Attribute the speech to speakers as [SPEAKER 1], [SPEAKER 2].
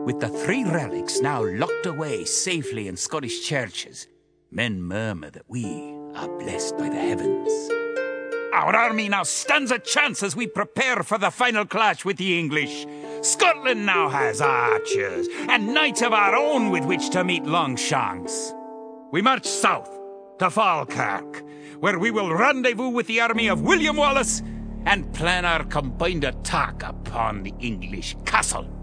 [SPEAKER 1] With the three relics now locked away safely in Scottish churches, men murmur that we are blessed by the heavens. Our army now stands a chance as we prepare for the final clash with the English. Scotland now has archers and knights of our own with which to meet Longshanks. We march south to Falkirk, where we will rendezvous with the army of William Wallace and plan our combined attack upon the English castle.